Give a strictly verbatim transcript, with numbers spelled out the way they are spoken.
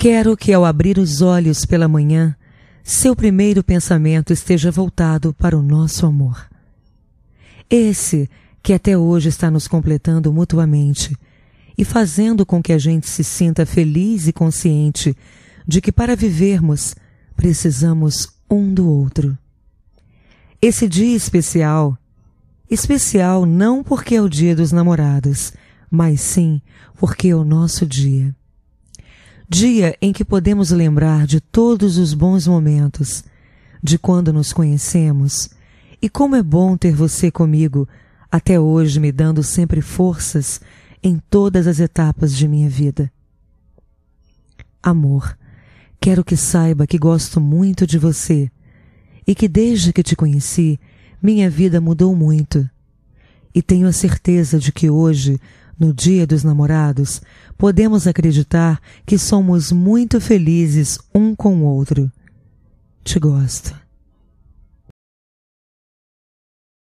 Quero que ao abrir os olhos pela manhã, seu primeiro pensamento esteja voltado para o nosso amor. Esse que até hoje está nos completando mutuamente e fazendo com que a gente se sinta feliz e consciente de que para vivermos precisamos um do outro. Esse dia especial, especial não porque é o dia dos namorados, mas sim porque é o nosso dia. Dia em que podemos lembrar de todos os bons momentos, de quando nos conhecemos, e como é bom ter você comigo, até hoje me dando sempre forças em todas as etapas de minha vida. Amor, quero que saiba que gosto muito de você e que desde que te conheci, minha vida mudou muito. E tenho a certeza de que hoje, no Dia dos Namorados, podemos acreditar que somos muito felizes um com o outro. Te gosto.